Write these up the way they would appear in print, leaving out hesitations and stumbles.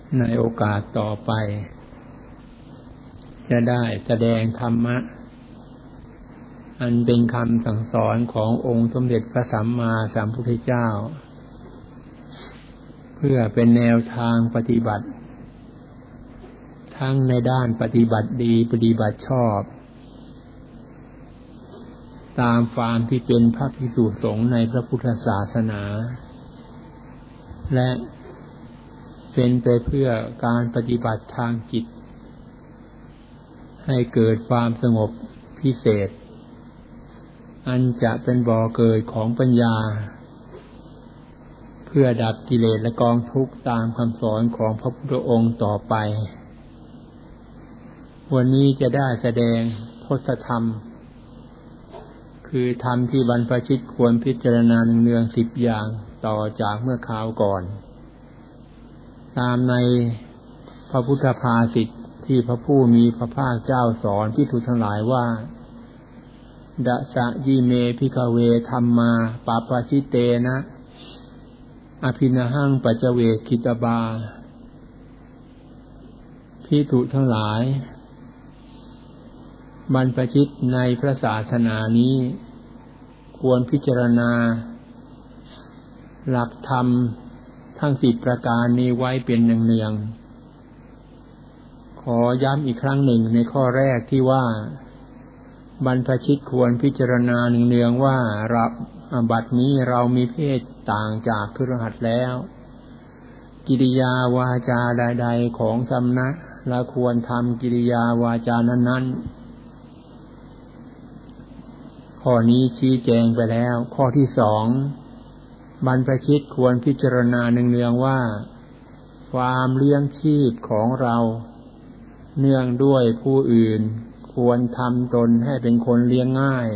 ในโอกาสต่อไปจะได้แสดงธรรมะอันเป็นคำสั่งสอนขององค์สมเด็จพระสัมมาสัมพุทธเจ้าเพื่อเป็นแนวทางปฏิบัติทั้งในด้านปฏิบัติดีปฏิบัติชอบตามความที่เป็นพระภิกษุสงฆ์ในพระพุทธศาสนาและเป็นไปเพื่อการปฏิบัติทางจิตให้เกิดความสงบพิเศษอันจะเป็นบ่อเกิดของปัญญาเพื่อดับกิเลสและกองทุกข์ตามคำสอนของพระพุทธองค์ต่อไปวันนี้จะได้แสดงพจน์ธรรมคือธรรมที่บรรพชิตควรพิจารณาเนืองๆ10 อย่างต่อจากเมื่อคราวก่อนตามในพระพุทธภาษิตที่พระผู้มีพระภาคเจ้าสอนภิกษุทั้งหลายว่าดะสะยิเมภิกขเวธัมมาปาปะชิเตนะอภินหังปัจเจเวคิตบาภิกษุทั้งหลายบรรพชิตในพระศาสนานี้ควรพิจารณาหลักธรรมทั้ง10 ประการนี้ไว้เป็นเนืองๆขอย้ำอีกครั้งหนึ่งในข้อแรกที่ว่าบรรพชิตควรพิจารณาเนืองๆว่าบัดนี้เรามีเพศต่างจากคฤหัสถ์แล้วกิริยาวาจาใดๆของสมณะและควรทำกิริยาวาจานั้นๆข้อนี้ชี้แจงไปแล้วข้อที่ 2บรรพชิตควรพิจารณาเนืองๆว่าความเลี้ยงชีพของเราเนื่องด้วยผู้อื่นควรทำตนให้เป็นคนเลี้ยงง่าย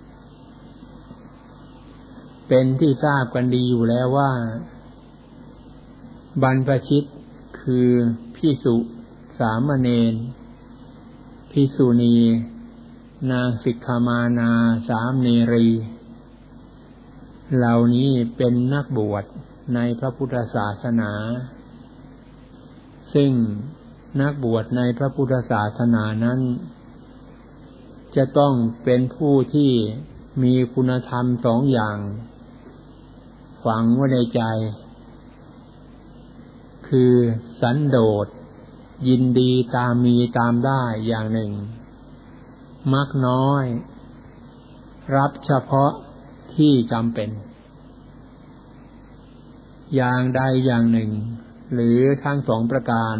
เป็นที่ทราบกันดีอยู่แล้วว่าบรรพชิตคือภิกษุสามเณรภิกษุณีนางสิกขามานาสามเณรีเหล่านี้เป็นนักบวชในพระพุทธศาสนาซึ่งนักบวชในพระพุทธศาสนานั้นจะต้องเป็นผู้ที่มีคุณธรรม2 อย่างฝังไว้ในใจคือสันโดษยินดีตามมีตามได้อย่างหนึ่งมักน้อยรับเฉพาะที่จำเป็นอย่างใดอย่างหนึ่งหรือทั้ง2 ประการ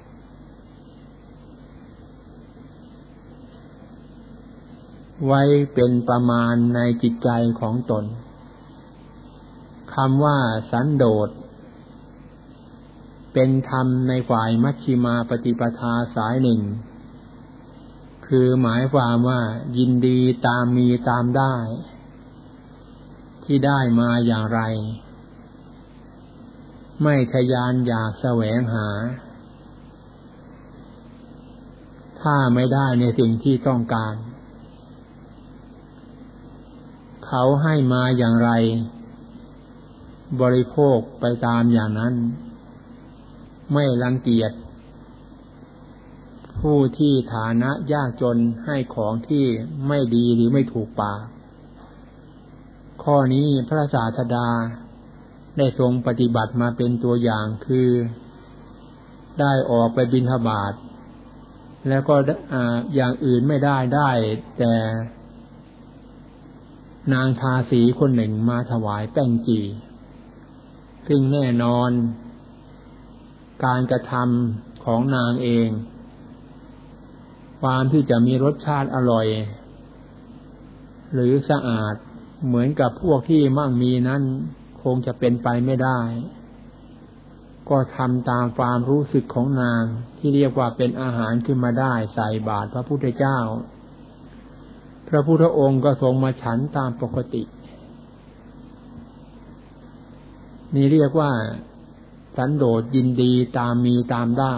ไว้เป็นประมาณในจิตใจของตนคำว่าสันโดษเป็นธรรมในฝ่ายมัชฌิมาปฏิปทาสายหนึ่งคือหมายความว่ายินดีตามมีตามได้ที่ได้มาอย่างไรไม่ทะยานอยากแสวงหาถ้าไม่ได้ในสิ่งที่ต้องการเขาให้มาอย่างไรบริโภคไปตามอย่างนั้นไม่รังเกียจผู้ที่ฐานะยากจนให้ของที่ไม่ดีหรือไม่ถูกปากข้อนี้พระศาสดาได้ทรงปฏิบัติมาเป็นตัวอย่างคือได้ออกไปบิณฑบาตแล้วก็อย่างอื่นไม่ได้แต่นางทาสีคนหนึ่งมาถวายแป้งจี่ซึ่งแน่นอนการกระทำของนางเองความที่จะมีรสชาติอร่อยหรือสะอาดเหมือนกับพวกที่มั่งมีนั้นคงจะเป็นไปไม่ได้ก็ทำตามความรู้สึกของนางที่เรียกว่าเป็นอาหารขึ้นมาได้ใส่บาตรพระพุทธเจ้าพระพุทธองค์ก็ทรงมาฉันตามปกตินี่เรียกว่าสันโดษยินดีตามมีตามได้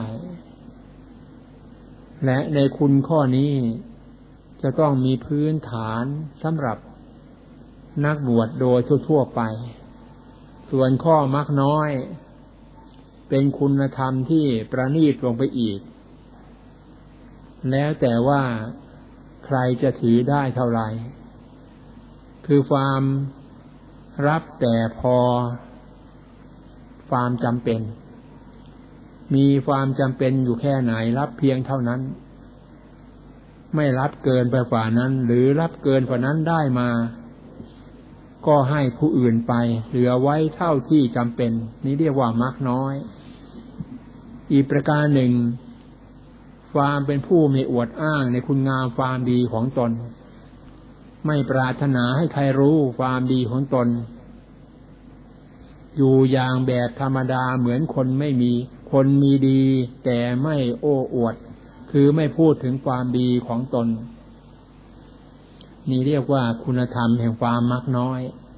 และในคุณข้อนี้จะต้องมีพื้นฐานสำหรับนักบวชโดยทั่วๆไปส่วนข้อมักน้อย เเป็นคุณธรรมที่ประณีตลงไปอีกแล้วแต่ว่าใครจะถือได้เท่าไหร่คือความรับแต่พอความจำเป็นมีความจำเป็นอยู่แค่ไหนรับเพียงเท่านั้นไม่รับเกินไปกว่านั้นหรือรับเกินกว่านั้นได้มาก็ให้ผู้อื่นไปเหลือไว้เท่าที่จำเป็นนี้เรียกว่ามักน้อยอีกประการหนึ่งความเป็นผู้มีอวดอ้างในคุณงามความดีของตนไม่ปรารถนาให้ใครรู้ความดีของตนอยู่อย่างแบบธรรมดาเหมือนคนไม่มีคนมีดีแต่ไม่โอ้อวดคือไม่พูดถึงความดีของตนนี่เรียกว่าคุณธรรมแห่งความมักน้อย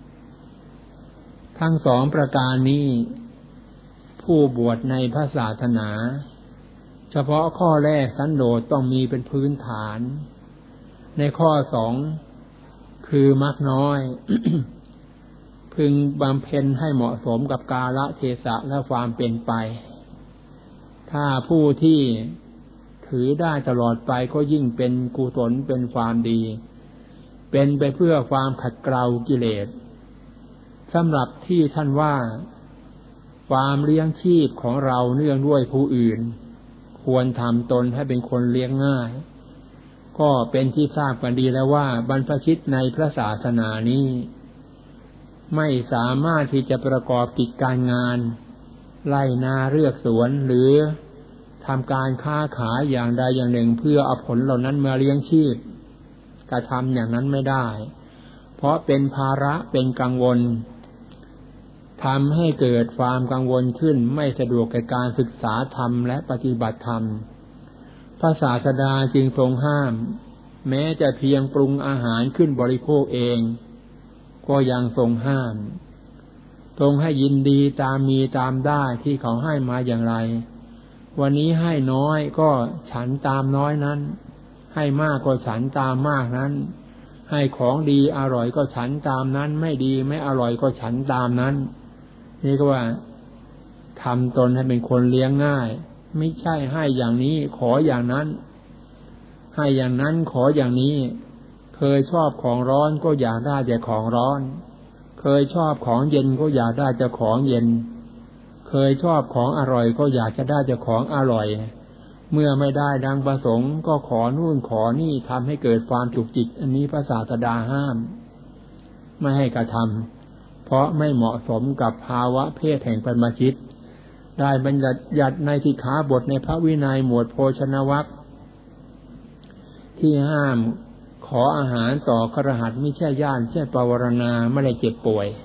ทั้งสองประการนี้ผู้บวชในพระศาสนาเฉพาะข้อแรกสันโดษต้องมีเป็นพื้นฐานในข้อสองคือมักน้อย พึงบำเพ็ญให้เหมาะสมกับกาลเทศะและความเป็นไปถ้าผู้ที่ถือได้ตลอดไปก็ยิ่งเป็นกุศลเป็นความดีเป็นไปเพื่อความขัดเกลากิเลสสำหรับที่ท่านว่าความเลี้ยงชีพของเราเนื่องด้วยผู้อื่นควรทำตนให้เป็นคนเลี้ยงง่ายก็เป็นที่ทราบกันดีแล้วว่าบรรพชิตในพระศาสนานี้ไม่สามารถที่จะประกอบกิจการงานไร่นาเลือกสวนหรือทำการค้าขายอย่างใดอย่างหนึ่งเพื่อเอาผลเหล่านั้นมาเลี้ยงชีพกระทำอย่างนั้นไม่ได้เพราะเป็นภาระเป็นกังวลทำให้เกิดความกังวลขึ้นไม่สะดวกแก่การศึกษาธรรมและปฏิบัติธรรมพระศาสดาจึงทรงห้ามแม้จะเพียงปรุงอาหารขึ้นบริโภคเองก็ยังทรงห้ามทรงให้ยินดีตามมีตามได้ที่เขาให้มาอย่างไรวันนี้ให้น้อยก็ฉันตามน้อยนั้นให้มากก็ฉันตามมากนั้นให้ของดีอร่อยก็ฉันตามนั้นไม่ดีไม่อร่อยก็ฉันตามนั้นนี่ก็ว่าทำตนให้เป็นคนเลี้ยงง่ายไม่ใช่ให้อย่างนี้ขออย่างนั้นให้อย่างนั้นขออย่างนี้เคยชอบของร้อนก็อยากได้แต่ของร้อนเคยชอบของเย็นก็อยากได้แต่ของเย็นเคยชอบของอร่อยก็อยากจะได้แต่ของอร่อยเมื่อไม่ได้ดังประสงค์ก็ขอนู่นขอนี่ทำให้เกิดความจุกจิกอันนี้พระศาสดาห้ามไม่ให้กระทำเพราะไม่เหมาะสมกับภาวะเพศแห่งบรรพชิตได้บัญญัติในสิกขาบทในพระวินัยหมวดโภชนวรรคที่ห้ามขออาหารต่อคฤหัสถ์ไม่ใช่ญาติไม่ใช่ปวารณาไม่ได้เจ็บป่วย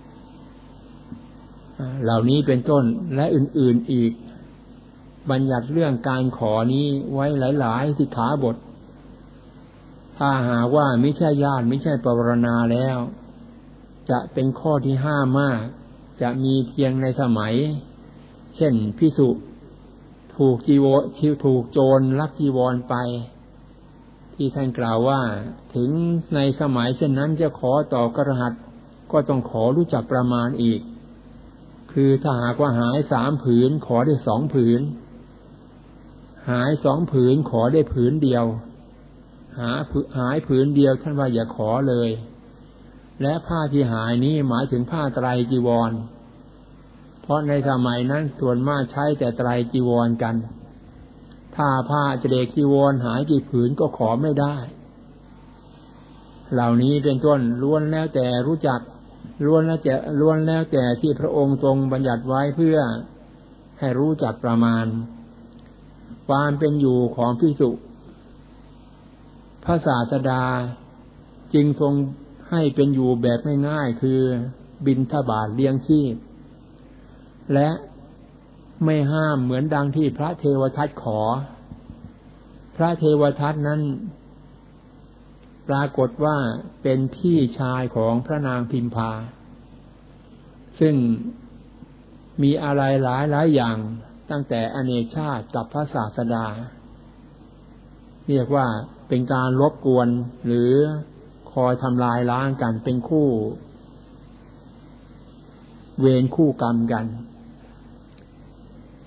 เหล่านี้เป็นต้นและอื่นๆอีกบัญญัติเรื่องการขอนี้ไว้หลายๆสิกขาบทถ้าหากว่าไม่ใช่ญาติไม่ใช่ปวารณาแล้วจะเป็นข้อที่ห้ามมากจะมีเพียงในสมัยเช่นภิกษุถูกโจรลักจีวรไปที่ท่านกล่าวว่าถึงในสมัยเช่นนั้นจะขอต่อคฤหัสถ์ก็ต้องขอรู้จักประมาณอีกคือถ้าหากว่าหาย3 ผืนขอได้2 ผืนหาย2 ผืนขอได้ผืนเดียวหายผืนเดียวท่านว่าอย่าขอเลยและผ้าที่หายนี้หมายถึงผ้าไตรจีวรเพราะในสมัยนั้นส่วนมากใช้แต่ไตรจีวรกันถ้าผ้าเจเดกจีวรหายกี่ผืนก็ขอไม่ได้เหล่านี้เป็นต้นล้วนแล้วแต่รู้จักล้วนแล้วแต่ที่พระองค์ทรงบัญญัติไว้เพื่อให้รู้จักประมาณความเป็นอยู่ของภิกษุพระศาสดาจึงทรงให้เป็นอยู่แบบง่ายๆคือบิณฑบาตเลี้ยงชีพและไม่ห้ามเหมือนดังที่พระเทวทัตขอพระเทวทัตนั้นปรากฏว่าเป็นพี่ชายของพระนางพิมพาซึ่งมีอะไรหลายอย่างตั้งแต่อเนกชาติกับพระศาสดาเรียกว่าเป็นการรบกวนหรือคอยทำลายล้างกันเป็นคู่เวรคู่กรรมกัน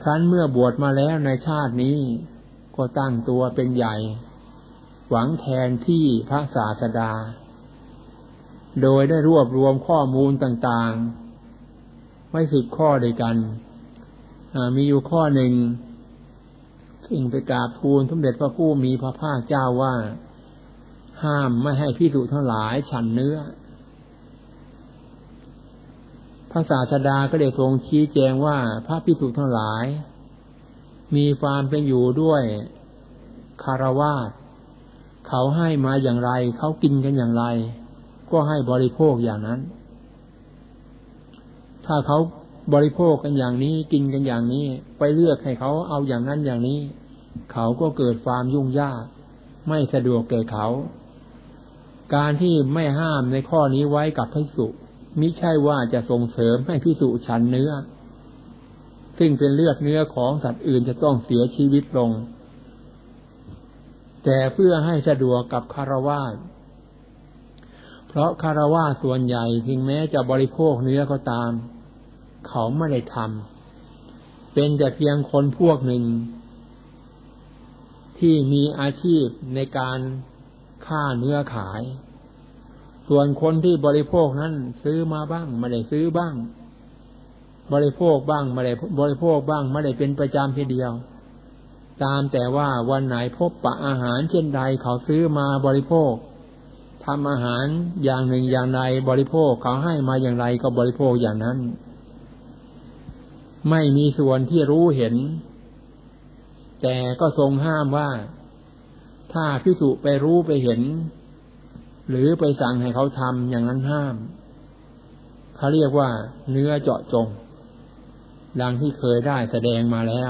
ครั้นเมื่อบวชมาแล้วในชาตินี้ก็ตั้งตัวเป็นใหญ่หวังแทนที่พระศาสดาโดยได้รวบรวมข้อมูลต่างๆไว้10 ข้อด้วยกันมีอยู่ข้อหนึ่งซึ่งไปกราบทูลสมเด็จพระผู้มีพระภาคเจ้าว่าห้ามไม่ให้ภิกษุทั้งหลายฉันเนื้อพระศาสดาก็ได้ทรงชี้แจงว่าพระภิกษุทั้งหลายมีความเป็นอยู่ด้วยคฤหัสถ์เขาให้มาอย่างไรเขากินกันอย่างไรก็ให้บริโภคอย่างนั้นถ้าเขาบริโภคกันอย่างนี้กินกันอย่างนี้ไปเลือกให้เขาเอาอย่างนั้นอย่างนี้เขาก็เกิดความยุ่งยากไม่สะดวกแก่เขาการที่ไม่ห้ามในข้อนี้ไว้กับภิกษุมิใช่ว่าจะส่งเสริมให้ภิกษุฉันเนื้อซึ่งเป็นเลือดเนื้อของสัตว์อื่นจะต้องเสียชีวิตลงแต่เพื่อให้สะดวกกับคฤหัสถ์เพราะคฤหัสถ์ส่วนใหญ่ถึงแม้จะบริโภคเนื้อก็ตามเขาไม่ได้ทำเป็นแต่เพียงคนพวกหนึ่งที่มีอาชีพในการฆ่าเนื้อขายส่วนคนที่บริโภคนั้นซื้อมาบ้างไม่ได้ซื้อบ้างบริโภคบ้างไม่ได้บริโภคบ้างไม่ได้เป็นประจำทีเดียวตามแต่ว่าวันไหนพบปะอาหารเช่นใดเขาซื้อมาบริโภคทำอาหารอย่างหนึ่งอย่างใดบริโภคเขาให้มาอย่างไรก็บริโภคอย่างนั้นไม่มีส่วนที่รู้เห็นแต่ก็ทรงห้ามว่าถ้าภิกษุไปรู้ไปเห็นหรือไปสั่งให้เขาทำอย่างนั้นห้ามเขาเรียกว่าเนื้อเจาะจงดังที่เคยได้แสดงมาแล้ว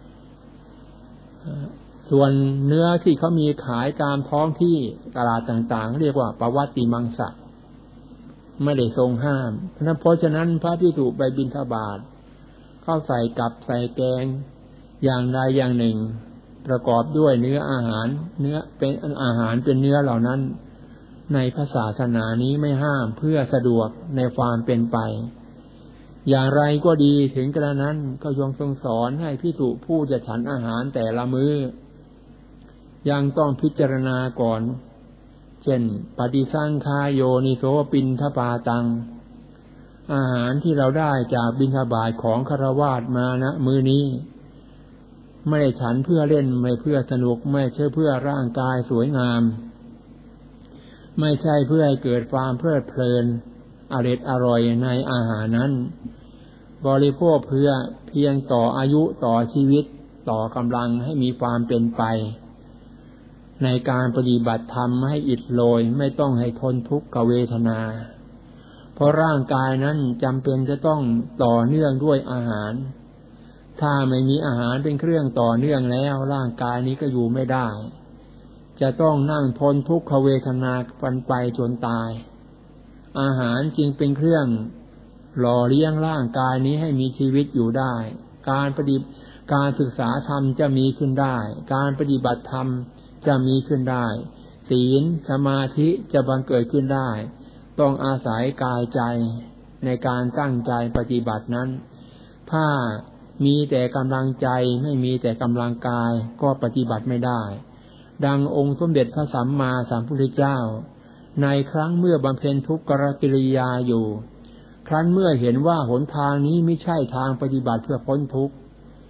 ส่วนเนื้อที่เขามีขายตามท้องที่ตลาดต่างๆเรียกว่าปวัตติมังสะไม่ได้ทรงห้ามเพราะฉะนั้นพระภิกษุไปบิณฑบาตเข้าใส่กับใส่แกงอย่างใดอย่างหนึ่งประกอบด้วยเนื้ออาหารเนื้อเป็นอาหารเป็นเนื้อเหล่านั้นในพระศาสนานี้ไม่ห้ามเพื่อสะดวกในความเป็นไปอย่างไรก็ดีถึงกระนั้นก็ยังทรงสอนให้ภิกษุผู้จะฉันอาหารแต่ละมื้อยังต้องพิจารณาก่อนเช่นปฏิสังขายโยนิโสปิณฑปาตังอาหารที่เราได้จากบิณฑบาตของฆราวาสมานะมื้อนี้ไม่ได้ฉันเพื่อเล่นไม่เพื่อสนุกไม่ใช่เพื่อร่างกายสวยงามไม่ใช่เพื่อให้เกิดความเพลิดเพลินอร่อยในอาหารนั้นบริโภคเพื่อเพียงต่ออายุต่อชีวิตต่อกำลังให้มีความเป็นไปในการปฏิบัติธรรมให้อิดโรยไม่ต้องให้ทนทุกขเวทนาเพราะร่างกายนั้นจำเป็นจะต้องต่อเนื่องด้วยอาหารถ้าไม่มีอาหารเป็นเครื่องต่อเนื่องแล้วร่างกายนี้ก็อยู่ไม่ได้จะต้องนั่งทนทุกขเวทนาไปจนตายอาหารจึงเป็นเครื่องหล่อเลี้ยงร่างกายนี้ให้มีชีวิตอยู่ได้การศึกษาธรรมจะมีขึ้นได้การปฏิบัติธรรมจะมีขึ้นได้ศีลสมาธิจะบังเกิดขึ้นได้ต้องอาศัยกายใจในการตั้งใจปฏิบัตินั้นถ้ามีแต่กำลังใจไม่มีแต่กำลังกายก็ปฏิบัติไม่ได้ดังองค์สมเด็จพระสัมมาสัมพุทธเจ้าในครั้งเมื่อบำเพ็ญทุกขกิริยาอยู่ครั้นเมื่อเห็นว่าหนทางนี้ไม่ใช่ทางปฏิบัติเพื่อพ้นทุกข์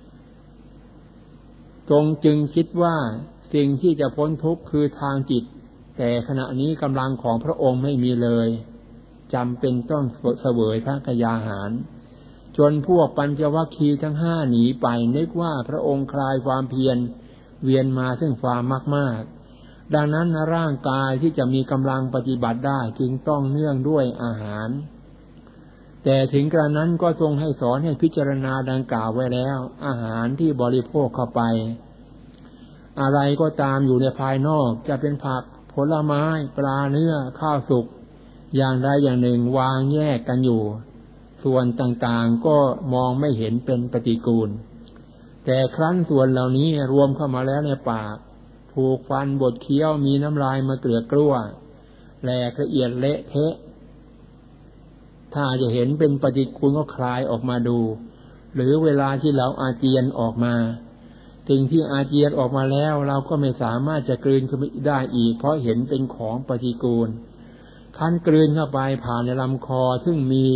ทรงจึงคิดว่าสิ่งที่จะพ้นทุกข์คือทางจิตแต่ขณะนี้กำลังของพระองค์ไม่มีเลยจำเป็นต้องเสวยพระกยาหารจนพวกปัญจวัคคีย์ทั้งห้าหนีไปนึกว่าพระองค์คลายความเพียรเวียนมาซึ่งความมากๆดังนั้นร่างกายที่จะมีกำลังปฏิบัติได้จึงต้องเนื่องด้วยอาหารแต่ถึงกระนั้นก็ทรงให้สอนให้พิจารณาดังกล่าวไว้แล้วอาหารที่บริโภคเข้าไปอะไรก็ตามอยู่ในภายนอกจะเป็นผักผลไม้ปลาเนื้อข้าวสุกอย่างใดอย่างหนึ่งวางแยกกันอยู่ส่วนต่างๆก็มองไม่เห็นเป็นปฏิกูลแต่ครั้นส่วนเหล่านี้รวมเข้ามาแล้วในปากถูกฟันบดเคี้ยวมีน้ำลายมาเกลือกลั้วแหลกละเอียดเละเทะถ้าจะเห็นเป็นปฏิกูลก็คลายออกมาดูหรือเวลาที่เราอาเจียนออกมาสิ่งที่อาเจียนออกมาแล้วเราก็ไม่สามารถจะกลืนเข้าไปได้อีกเพราะเห็นเป็นของปฏิกูลคั้นกลืนเข้าไปผ่านในลำคอซึ่งมี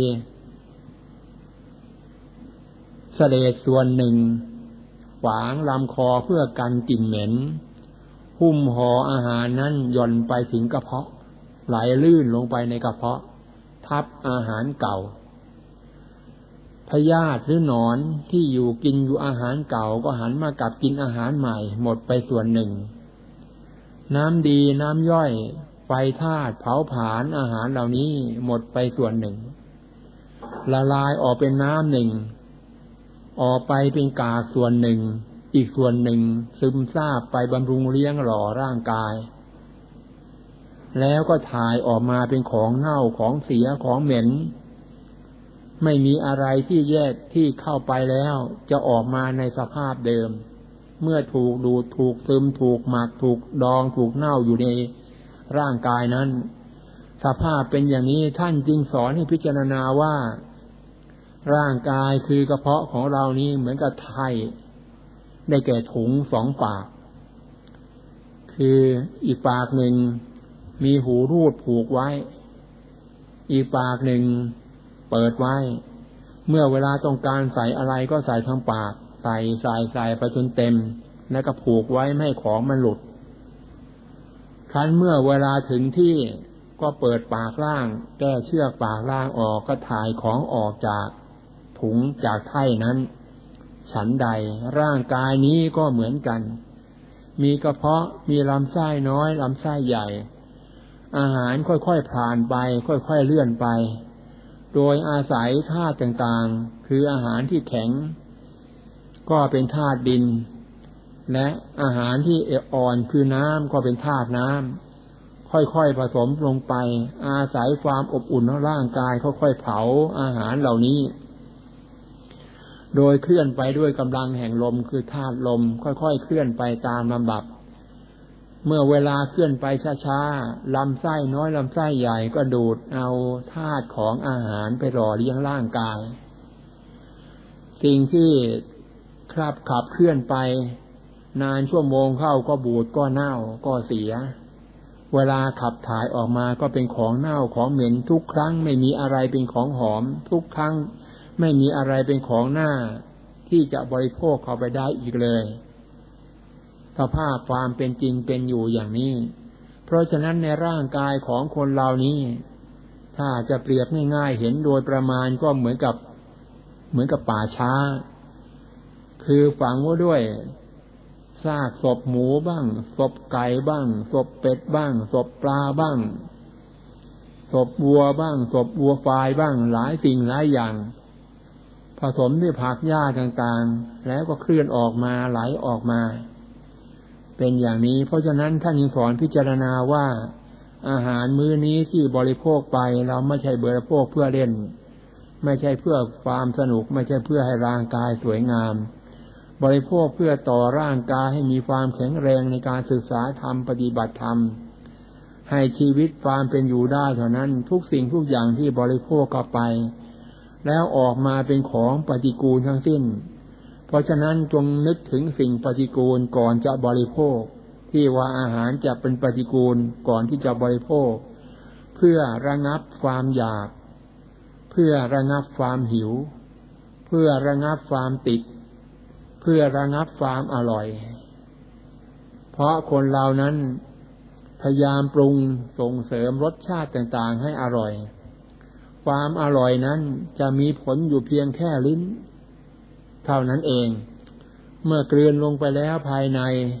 เสลดส่วนหนึ่งขวางลำคอเพื่อกันกลิ่นเหม็นหุ้มห่ออาหารนั้นหย่อนไปถึงกระเพาะไหลลื่นลงไปในกระเพาะทับอาหารเก่าพยาธิหรือหนอนที่อยู่กินอยู่อาหารเก่าก็หันมากัดกินอาหารใหม่หมดไปส่วนหนึ่งน้ำดีน้ำย่อยไฟธาตุเผาผลาญอาหารเหล่านี้หมดไปส่วนหนึ่งละลายออกเป็นน้ำหนึ่งออกไปเป็นกากส่วนหนึ่งอีกส่วนหนึ่งซึมซาบไปบำรุงเลี้ยงหล่อร่างกายแล้วก็ถ่ายออกมาเป็นของเน่าของเสียของเหม็นไม่มีอะไรที่แยกที่เข้าไปแล้วจะออกมาในสภาพเดิมเมื่อถูกดูดถูกซึมถูกหมักถูกดองถูกเน่าอยู่ในร่างกายนั้นสภาพเป็นอย่างนี้ท่านจึงสอนให้พิจารณาว่าร่างกายคือกระเพาะของเรานี้เหมือนกับไถ่ได้แก่ถุงสองปากคืออีกปากหนึ่งมีหูรูดผูกไว้อีกปากหนึ่งเปิดไว้เมื่อเวลาต้องการใส่อะไรก็ใส่ทั้งปากใส่ไปจนเต็มแล้วก็ผูกไว้ไม่ให้ของมันหลุดครั้นเมื่อเวลาถึงที่ก็เปิดปากล่างแก้เชือกปากล่างออกก็ถ่ายของออกจากถุงจากไถ่นั้นฉันใดร่างกายนี้ก็เหมือนกันมีกระเพาะมีลำไส้น้อยลำไส้ใหญ่อาหารค่อยๆผ่านไปค่อยๆเลื่อนไปโดยอาศัยธาตุต่างๆคืออาหารที่แข็งก็เป็นธาตุดินและอาหารที่อ่อนคือน้ำก็เป็นธาตุน้ำค่อยๆผสมลงไปอาศัยความอบอุ่นของร่างกายค่อยๆเผาอาหารเหล่านี้โดยเคลื่อนไปด้วยกำลังแห่งลมคือธาตุลมค่อยๆเคลื่อนไปตามลำดับเมื่อเวลาเคลื่อนไปช้าๆลำไส้น้อยลำไส้ใหญ่ก็ดูดเอาธาตุของอาหารไปหล่อเลี้ยงร่างกายสิ่งที่ขับเคลื่อนไปนานชั่วโมงเข้าก็บูดก็เน่าก็เสียเวลาขับถ่ายออกมาก็เป็นของเน่าของเหม็นทุกครั้งไม่มีอะไรเป็นของหอมทุกครั้งไม่มีอะไรเป็นของหน้าที่จะบริโภคเข้าไปได้อีกเลยสภาพความเป็นจริงเป็นอยู่อย่างนี้เพราะฉะนั้นในร่างกายของคนเหล่านี้ถ้าจะเปรียบง่ายๆเห็นโดยประมาณก็เหมือนกับป่าช้าคือฝังไว้ด้วยซากศพหมูบ้างศพไก่บ้างศพเป็ดบ้างศพปลาบ้างศพวัวบ้างศพวัวควายบ้างหลายสิ่งหลายอย่างผสมด้วยผักหญ้าต่างๆแล้วก็เคลื่อนออกมาไหลออกมาเป็นอย่างนี้เพราะฉะนั้นท่านยังสอนพิจารณาว่าอาหารมื้อนี้ที่บริโภคไปเราไม่ใช่บริโภคเพื่อเล่นไม่ใช่เพื่อความสนุกไม่ใช่เพื่อให้ร่างกายสวยงามบริโภคเพื่อต่อร่างกายให้มีความแข็งแรงในการศึกษาธรรมปฏิบัติธรรมให้ชีวิตความเป็นอยู่ได้เท่านั้นทุกสิ่งทุกอย่างที่บริโภคเข้าไปแล้วออกมาเป็นของปฏิกูลทั้งสิ้นเพราะฉะนั้นจงนึกถึงสิ่งปฏิกูลก่อนจะบริโภคที่ว่าอาหารจะเป็นปฏิกูลก่อนที่จะบริโภคเพื่อระงับความอยากเพื่อระงับความหิวเพื่อระงับความติดเพื่อระงับความอร่อยเพราะคนเรานั้นพยายามปรุงส่งเสริมรสชาติต่างๆให้อร่อยความอร่อยนั้นจะมีผลอยู่เพียงแค่ลิ้นเท่านั้นเองเมื่อกลืนลงไปแล้วภาย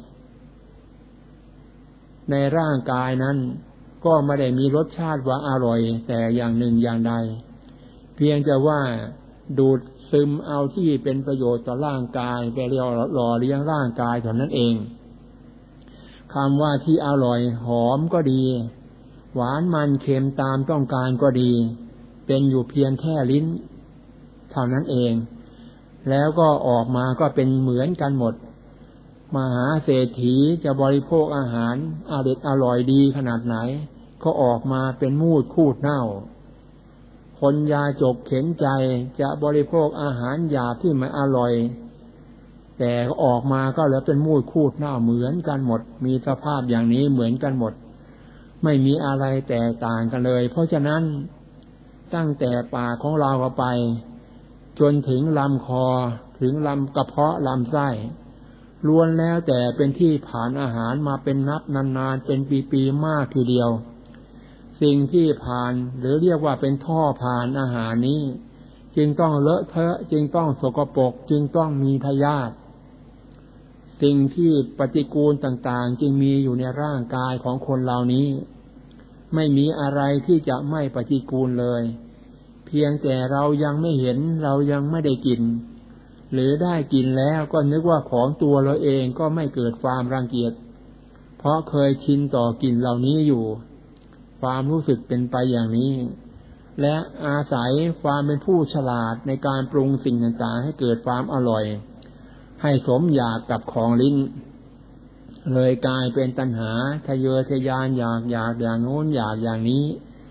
ในร่างกายนั้นก็ไม่ได้มีรสชาติว่าอร่อยแต่อย่างหนึ่งอย่างใดเพียงแต่ว่าดูดซึมเอาที่เป็นประโยชน์ต่อร่างกายไปหล่อเลี้ยงร่างกายเท่านั้นเองคำว่าที่อร่อยหอมก็ดีหวานมันเค็มตามต้องการก็ดีเป็นอยู่เพียงแค่ลิ้นเท่านั้นเองแล้วก็ออกมาก็เป็นเหมือนกันหมดมหาเศรษฐีจะบริโภคอาหารอร่อยดีขนาดไหนก็ออกมาเป็นมูดคูดเน่าคคนยาจกเข็นใจจะบริโภคอาหารหยาบที่ไม่อร่อยแต่ออกมาก็เหลือเป็นมูดคูดหน้าเหมือนกันหมดมีสภาพอย่างนี้เหมือนกันหมดไม่มีอะไรแตกต่างกันเลยเพราะฉะนั้นตั้งแต่ปากของเราเข้าไปจนถึงลำคอถึงลำกระเพาะลำไส้ล้วนแล้วแต่เป็นที่ผ่านอาหารมาเป็นนับนานๆเป็นปีๆมากทีเดียวสิ่งที่ผ่านหรือเรียกว่าเป็นท่อผ่านอาหารนี้จึงต้องเลอะเทอะจึงต้องสกปรกจึงต้องมีพยาธิสิ่งที่ปฏิกูลต่างๆจึงมีอยู่ในร่างกายของคนเหล่านี้ไม่มีอะไรที่จะไม่ปฏิกูลเลยเพียงแต่เรายังไม่เห็นเรายังไม่ได้กินหรือได้กินแล้วก็นึกว่าของตัวเราเองก็ไม่เกิดความรังเกียจเพราะเคยชินต่อกลิ่นเหล่านี้อยู่ความรู้สึกเป็นไปอย่างนี้และอาศัยความเป็นผู้ฉลาดในการปรุงสิ่งต่างๆให้เกิดความอร่อยให้สมอยากกับของลิ้นเลยกลายเป็นตัณหาทะเยอทะยานอยากอย่างโน้นอยากอย่างนี้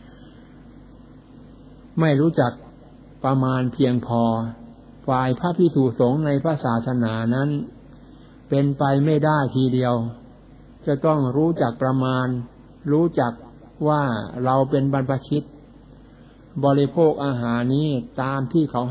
ไม่รู้จักประมาณเพียงพอฝ่ายพระภิกษุสงฆ์ในพระศาสนานั้นเป็นไปไม่ได้ทีเดียวจะต้องรู้จักประมาณรู้จักว่าเราเป็นบรรพชิตบริโภคอาหารนี้ตามที่เขา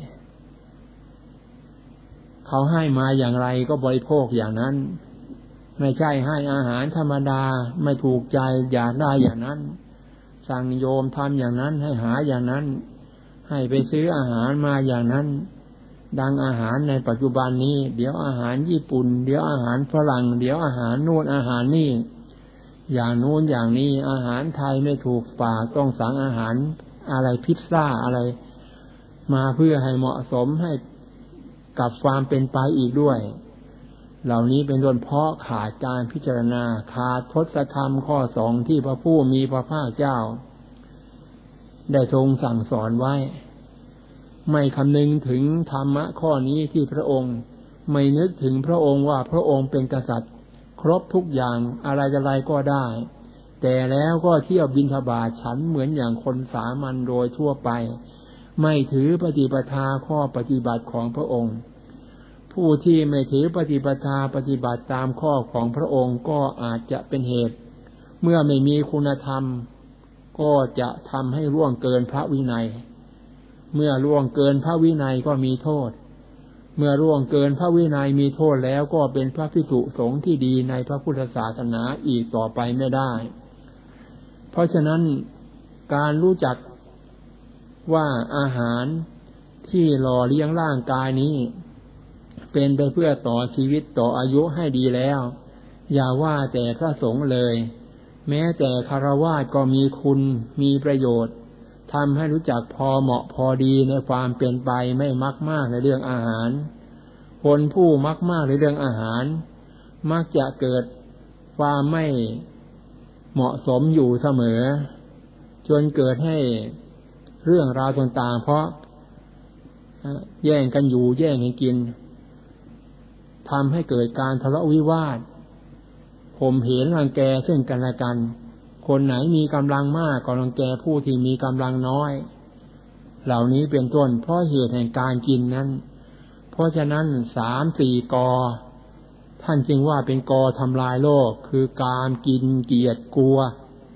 ให้มาอย่างไรก็บริโภคอย่างนั้นไม่ใช่ให้อาหารธรรมดาไม่ถูกใจอยากได้อย่างนั้นสั่งโยมทำอย่างนั้นให้หาอย่างนั้นให้ไปซื้ออาหารมาอย่างนั้นดังอาหารในปัจจุบันนี้เดี๋ยวอาหารญี่ปุ่นเดี๋ยวอาหารฝรั่งเดี๋ยวอาหารโน่นอาหารนี่อย่างโน้นอย่างนี้อาหารไทยไม่ถูกปากต้องสั่งอาหารอะไรพิซซ่าอะไรมาเพื่อให้เหมาะสมให้กับความเป็นไปอีกด้วยเหล่านี้เป็นต้นเพราะขาดการพิจารณาขาดทศธรรมข้อสองที่พระผู้มีพระภาคเจ้าได้ทรงสั่งสอนไว้ไม่คำนึงถึงธรรมะข้อนี้ที่พระองค์ไม่นึกถึงพระองค์ว่าพระองค์เป็นกษัตริย์ครบทุกอย่างอะไรก็ได้แต่แล้วก็เที่ยวบิณฑบาตฉันเหมือนอย่างคนสามัญโดยทั่วไปไม่ถือปฏิปทาข้อปฏิบัติของพระองค์ผู้ที่ไม่ถือปฏิปทาปฏิบัติตามข้อของพระองค์ก็อาจจะเป็นเหตุเมื่อไม่มีคุณธรรมก็จะทำให้ล่วงเกินพระวินัยเมื่อล่วงเกินพระวินัยก็มีโทษเมื่อล่วงเกินพระวินัยมีโทษแล้วก็เป็นพระภิกษุสงฆ์ที่ดีในพระพุทธศาสนาอีกต่อไปไม่ได้เพราะฉะนั้นการรู้จักว่าอาหารที่หล่อเลี้ยงร่างกายนี้เป็นไปเพื่อต่อชีวิตต่ออายุให้ดีแล้วอย่าว่าแต่พระสงฆ์เลยแม้แต่ฆราวาสก็มีคุณมีประโยชน์ทำให้รู้จักพอเหมาะพอดีในความเป็นไปไม่มักมากในเรื่องอาหารคนผู้มักมากในเรื่องอาหารมักจะเกิดความไม่เหมาะสมอยู่เสมอจนเกิดให้เรื่องราวต่างๆเพราะแย่งกันอยู่แย่งกันกินทำให้เกิดการทะเลาะวิวาทข่มเหงรังแกซึ่งกันและกันคนไหนมีกำลังมากก็รังแกผู้ที่มีกำลังน้อยเหล่านี้เป็นต้นเพราะเหตุแห่งการกินนั้นเพราะฉะนั้น3-4 กอท่านจึงว่าเป็นกอทำลายโลกคือการกินเกียรติกลัว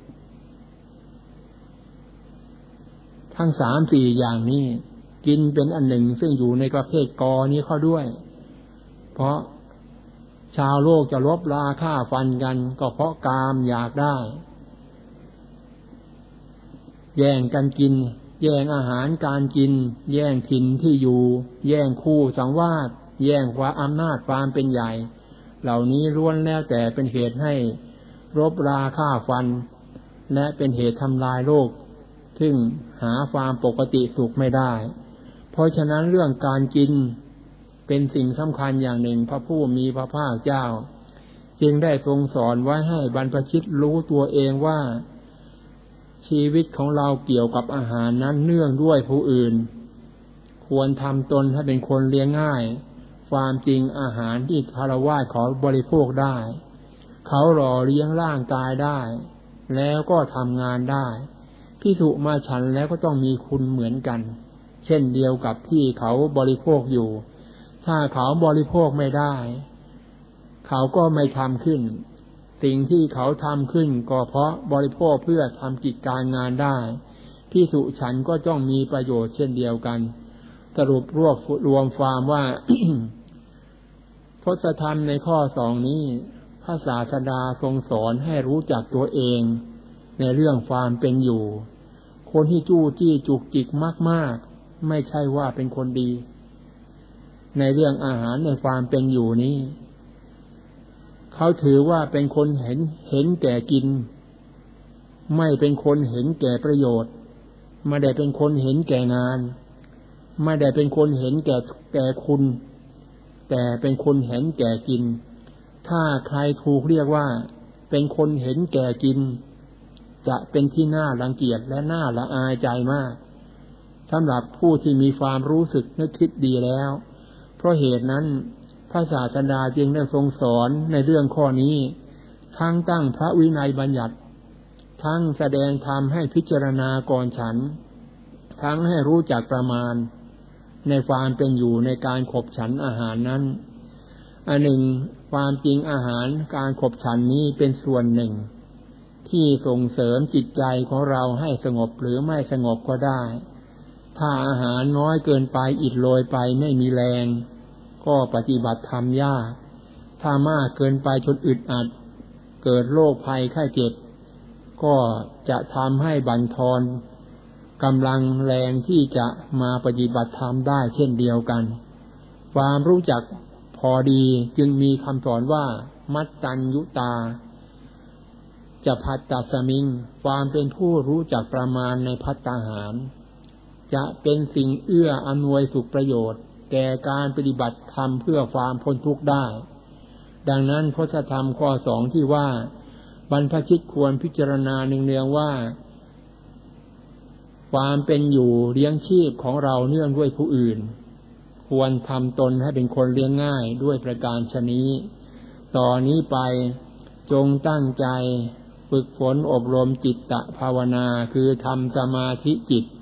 ทั้ง3-4อย่างนี้กินเป็นอันหนึ่งซึ่งอยู่ในประเภทกอนี้เข้าด้วยเพราะชาวโลกจะลบราฆ่าฟันกันก็เพราะกามอยากได้แย่งกันกินแย่งอาหารการกินแย่งถิ่นที่อยู่แย่งคู่สังวาสแย่งความอำนาจความเป็นใหญ่เหล่านี้ล้วนแล้วแต่เป็นเหตุให้รบราฆ่าฟันและเป็นเหตุทำลายโลกซึ่งหาความปกติสุขไม่ได้เพราะฉะนั้นเรื่องการกินเป็นสิ่งสำคัญอย่างหนึ่งพระผู้มีพระภาคเจ้าจึงได้ทรงสอนไว้ให้บรรพชิตรู้ตัวเองว่าชีวิตของเราเกี่ยวกับอาหารนั้นเนื่องด้วยผู้อื่นควรทำตนให้เป็นคนเลี้ยงง่ายความจริงอาหารที่ฆราวาสขอบริโภคได้เขาหล่อเลี้ยงร่างกายได้แล้วก็ทำงานได้ภิกษุมาฉันแล้วก็ต้องมีคุณเหมือนกันเช่นเดียวกับที่เขาบริโภคอยู่ถ้าเขาบริโภคไม่ได้เขาก็ไม่ทำขึ้นสิ่งที่เขาทำขึ้นก็เพราะบริโภคเพื่อทำกิจการงานได้ภิกษุฉันก็ต้องมีประโยชน์เช่นเดียวกันสรุปรวมความว่า ทศธรรมในข้อ2นี้พระศาสดาทรงสอนให้รู้จักตัวเองในเรื่องความเป็นอยู่คนที่จู้จี้จุกจิกมากๆไม่ใช่ว่าเป็นคนดีในเรื่องอาหารในความเป็นอยู่นี้เขาถือว่าเป็นคนเห็นแก่กินไม่เป็นคนเห็นแก่ประโยชน์ไม่ได้เป็นคนเห็นแก่งานไม่ได้เป็นคนเห็นแก่คุณแต่เป็นคนเห็นแก่กินถ้าใครถูกเรียกว่าเป็นคนเห็นแก่กินจะเป็นที่น่ารังเกียจและน่าละอายใจมากสำหรับผู้ที่มีความรู้สึกนึกคิดดีแล้วเพราะเหตุนั้นพระศาสดาจึงได้ทรงสอนในเรื่องข้อนี้ทั้งตั้งพระวินัยบัญญัติทั้งแสดงธรรมให้พิจารณาก่อนฉันทั้งให้รู้จักประมาณในความเป็นอยู่ในการขบฉันอาหารนั้นอันหนึ่งความจริงอาหารการขบฉันนี้เป็นส่วนหนึ่งที่ส่งเสริมจิตใจของเราให้สงบหรือไม่สงบก็ได้ถ้าอาหารน้อยเกินไปอิดโรยไปไม่มีแรงก็ปฏิบัติธรรมยากถ้ามากเกินไปจนอึดอัดเกิดโรคภัยไข้เจ็บก็จะทำให้บั่นทอนกำลังแรงที่จะมาปฏิบัติธรรมได้เช่นเดียวกันความรู้จักพอดีจึงมีคำสอนว่ามัตตัญญุตาจะภัตตสมิงความเป็นผู้รู้จักประมาณในภัตตาหารจะเป็นสิ่งเอื้ออำนวยสุขประโยชน์แก่การปฏิบัติธรรมเพื่อความพ้นทุกข์ได้ดังนั้นพระธรรมข้อ2ที่ว่าบรรพชิตควรพิจารณาเนืองๆว่าความเป็นอยู่เลี้ยงชีพของเราเนื่องด้วยผู้อื่นควรทำตนให้เป็นคนเลี้ยงง่ายด้วยประการฉะนี้ต่อนนี้ไปจงตั้งใจฝึกฝนอบรมจิตตภาวนาคือทำสมาธิจิต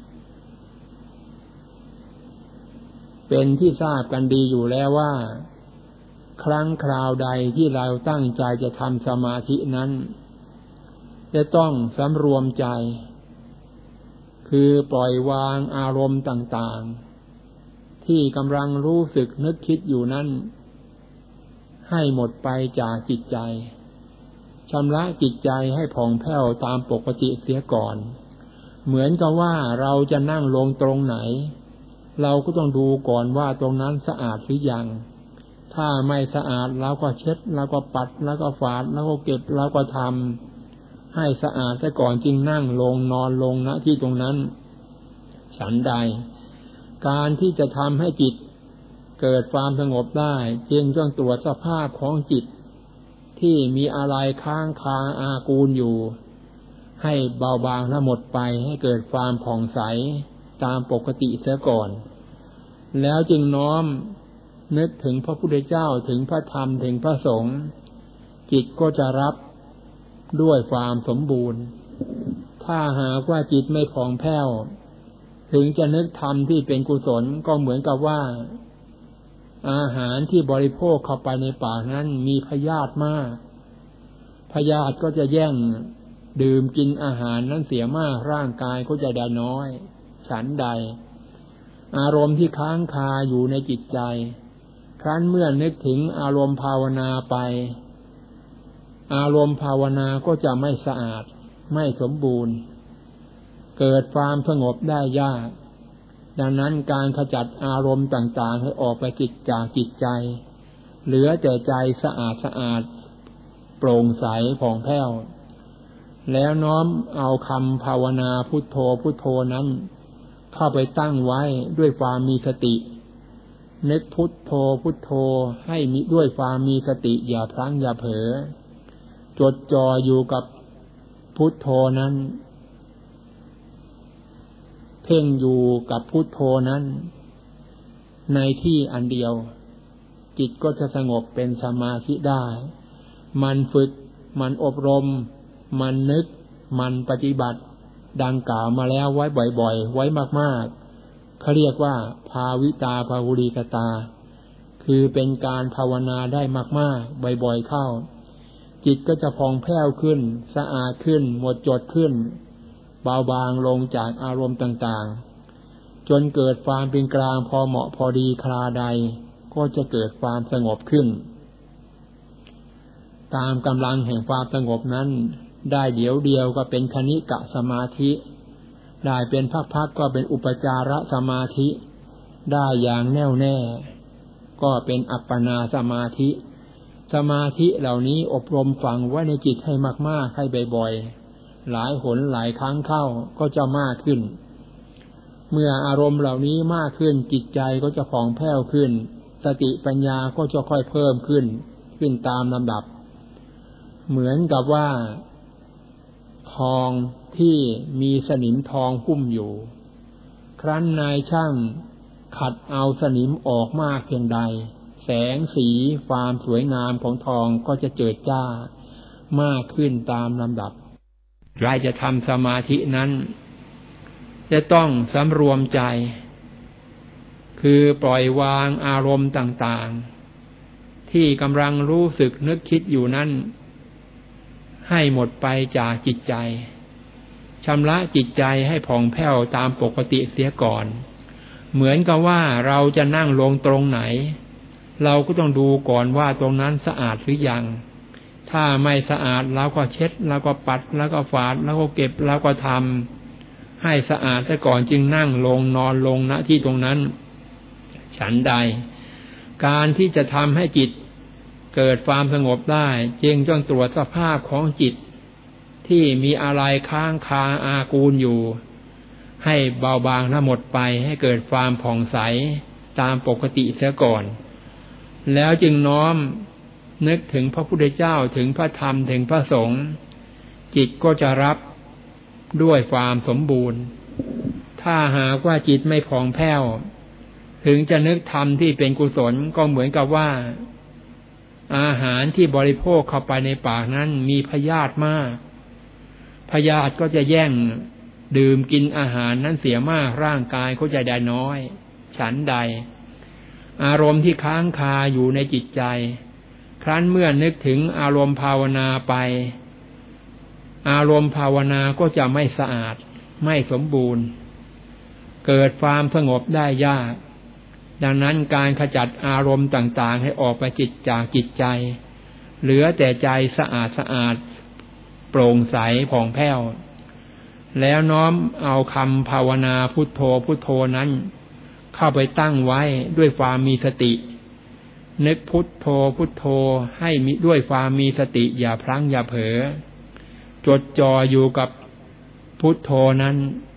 เป็นที่ทราบกันดีอยู่แล้วว่าครั้งคราวใดที่เราตั้งใจจะทำสมาธินั้นจะต้องสำรวมใจคือปล่อยวางอารมณ์ต่างๆที่กำลังรู้สึกนึกคิดอยู่นั้นให้หมดไปจากจิตใจชำระจิตใจให้ผ่องแผ้วตามปกติเสียก่อนเหมือนกับว่าเราจะนั่งลงตรงไหนเราก็ต้องดูก่อนว่าตรงนั้นสะอาดหรือยังถ้าไม่สะอาดเราก็เช็ดเราก็ปัดแล้วก็ฝาดแล้วก็เก็บแล้วก็ทำให้สะอาดซะก่อนจึงนั่งลงนอนลงณที่ตรงนั้นฉันใดการที่จะทำให้จิตเกิดความสงบได้จึงต้องตรวจสภาพของจิตที่มีอะไรค้างคาอากูลอยู่ให้เบาบางและหมดไปให้เกิดความผ่องใสตามปกติเสียก่อนแล้วจึงน้อมนึกถึงพระพุทธเจ้าถึงพระธรรมถึงพระสงฆ์จิตก็จะรับด้วยความสมบูรณ์ถ้าหากว่าจิตไม่ผ่องแผ้วถึงจะนึกธรรมที่เป็นกุศลก็เหมือนกับว่าอาหารที่บริโภคเข้าไปในปากนั้นมีพยาธิมากพยาธิก็จะแย่งดื่มกินอาหารนั้นเสียมากร่างกายก็จะได้น้อยฉันใดอารมณ์ที่ค้างคาอยู่ในจิตใจครั้นเมื่อนึกถึงอารมณ์ภาวนาไปอารมณ์ภาวนาก็จะไม่สะอาดไม่สมบูรณ์เกิดความสงบได้ยากดังนั้นการขจัดอารมณ์ต่างๆให้ออกไปจากจิตใจเหลือแต่ใจสะอาดโปร่งใสผ่องแผ้วแล้วน้อมเอาคำภาวนาพุทโธพุทโธนั้นเข้าไปตั้งไว้ด้วยความมีสตินึกพุทโธพุทโธให้มีด้วยความมีสติอย่าพลั้งอย่าเผลอจดจ่ออยู่กับพุทโธนั้นเพ่งอยู่กับพุทโธนั้นในที่อันเดียวจิตก็จะสงบเป็นสมาธิได้มันฝึกมันอบรมมันนึกมันปฏิบัติดังกล่าวมาแล้วไว้บ่อยๆไว้มากๆเขาเรียกว่าภาวิตาภาวุริกตาคือเป็นการภาวนาได้มากๆบ่อยๆเข้าจิตก็จะผ่องแผ้วขึ้นสะอาดขึ้นหมดจดขึ้นเบาบางลงจากอารมณ์ต่างๆจนเกิดความเป็นกลางพอเหมาะพอดีคราใดก็จะเกิดความสงบขึ้นตามกำลังแห่งความสงบนั้นได้เดี๋ยวเดียวก็เป็นคณิกะสมาธิได้เป็นพักๆก็เป็นอุปจารสมาธิได้อย่างแน่วแน่ก็เป็นอัปปนาสมาธิสมาธิเหล่านี้อบรมฝังไว้ในจิตให้มากๆให้บ่อยๆหลายหนหลายครั้งเข้าก็จะมากขึ้นเมื่ออารมณ์เหล่านี้มากขึ้นจิตใจก็จะผ่องแผ้วขึ้นสติปัญญาก็จะค่อยเพิ่มขึ้นตามลำดับเหมือนกับว่าทองที่มีสนิมทองหุ้มอยู่ครั้นนายช่างขัดเอาสนิมออกมากเพียงใดแสงสีความสวยงามของทองก็จะเจิดจ้ามากขึ้นตามลำดับใครจะทำสมาธินั้นจะต้องสำรวมใจคือปล่อยวางอารมณ์ต่างๆที่กำลังรู้สึกนึกคิดอยู่นั้นให้หมดไปจากจิตใจชำระจิตใจให้ผ่องแผ้วตามปกติเสียก่อนเหมือนกับว่าเราจะนั่งลงตรงไหนเราก็ต้องดูก่อนว่าตรงนั้นสะอาดหรือยังถ้าไม่สะอาดเราก็เช็ดแล้วก็ปัดแล้วก็ฝาดแล้วก็เก็บแล้วก็ทำให้สะอาดซะก่อนจึงนั่งลงนอนลงณที่ตรงนั้นฉันใดการที่จะทำให้จิตเกิดความสงบได้จึงต้องตรวจสภาพของจิตที่มีอะไรค้างคาอากูลอยู่ให้เบาบางและหมดไปให้เกิดความผ่องใสตามปกติเสียก่อนแล้วจึงน้อมนึกถึงพระพุทธเจ้าถึงพระธรรมถึงพระสงฆ์จิตก็จะรับด้วยความสมบูรณ์ถ้าหากว่าจิตไม่ผ่องแผ้วถึงจะนึกธรรมที่เป็นกุศลก็เหมือนกับว่าอาหารที่บริโภคเข้าไปในปากนั้นมีพยาธิมากพยาธิก็จะแย่งดื่มกินอาหารนั้นเสียมากร่างกายก็จะได้น้อยฉันใดอารมณ์ที่ค้างคาอยู่ในจิตใจครั้นเมื่อนึกถึงอารมณ์ภาวนาไปอารมณ์ภาวนาก็จะไม่สะอาดไม่สมบูรณ์เกิดความสงบได้ยากดังนั้นการขจัดอารมณ์ต่างๆให้ออกไปจากจิตใจเหลือแต่ใจสะอาดโปร่งใสผ่องแผ้วแล้วน้อมเอาคำภาวนาพุทโธพุทโธนั้นเข้าไปตั้งไว้ด้วยความมีสตินึกพุทโธพุทโธให้มีด้วยความมีสติอย่าพลั้งอย่าเผลอจดจ่ออยู่กับพุทโธนั้น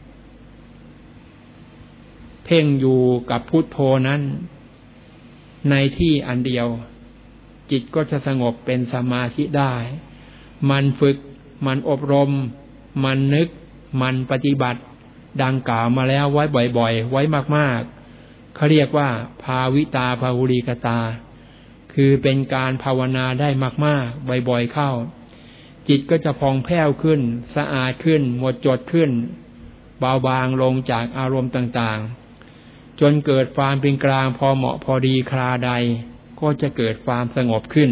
เพ่งอยู่กับพุทโธนั้นในที่อันเดียวจิตก็จะสงบเป็นสมาธิได้มันฝึกมันอบรมมันนึกมันปฏิบัติดังกล่าวมาแล้วไว้บ่อยๆไว้มากๆเขาเรียกว่าภาวิตาภาวุริกตาคือเป็นการภาวนาได้มากๆบ่อยๆเข้าจิตก็จะผ่องแผ้วขึ้นสะอาดขึ้นหมดจดขึ้นเบาบางลงจากอารมณ์ต่างๆจนเกิดความเป็นกลางพอเหมาะพอดีคราใดก็จะเกิดความสงบขึ้น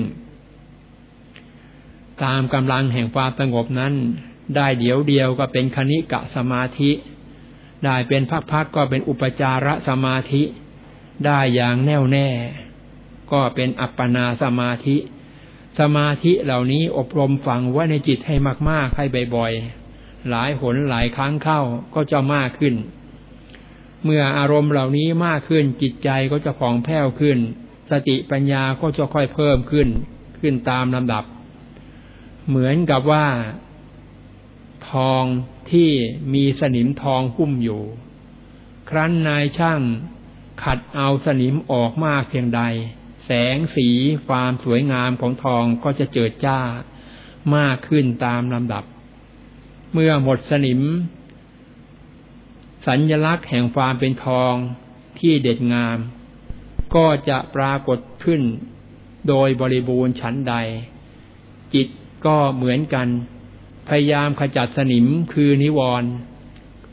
ตามกำลังแห่งความสงบนั้นได้เดี๋ยวเดียวก็เป็นคณิกะสมาธิได้เป็นพักๆก็เป็นอุปจารสมาธิได้อย่างแน่วแน่ก็เป็นอัปปนาสมาธิสมาธิเหล่านี้อบรมฝังไว้ในจิตให้มากๆให้บ่อยๆหลายหนหลายครั้งเข้าก็จะมากขึ้นเมื่ออารมณ์เหล่านี้มากขึ้นจิตใจก็จะผ่องแผ้วขึ้นสติปัญญาก็จะค่อยเพิ่มขึ้นตามลำดับเหมือนกับว่าทองที่มีสนิมทองหุ้มอยู่ครั้นนายช่างขัดเอาสนิมออกมากเพียงใดแสงสีความสวยงามของทองก็จะเจิดจ้ามากขึ้นตามลำดับเมื่อหมดสนิมสัญลักษณ์แห่งความเป็นทองที่เด็ดงามก็จะปรากฏขึ้นโดยบริบูรณ์ฉันใดจิตก็เหมือนกันพยายามขจัดสนิมคือนิวรณ์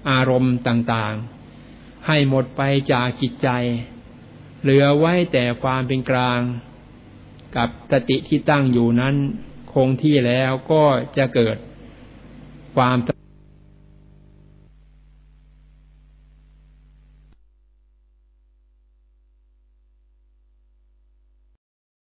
อารมณ์ต่างๆให้หมดไปจากจิตใจเหลือไว้แต่ความเป็นกลางกับสติที่ตั้งอยู่นั้นคงที่แล้วก็จะเกิดความ